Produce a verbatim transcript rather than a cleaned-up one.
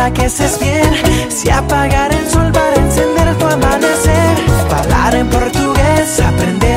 para que estés bien. Si apagar el sol para encender tu amanecer, falar en portugués, aprender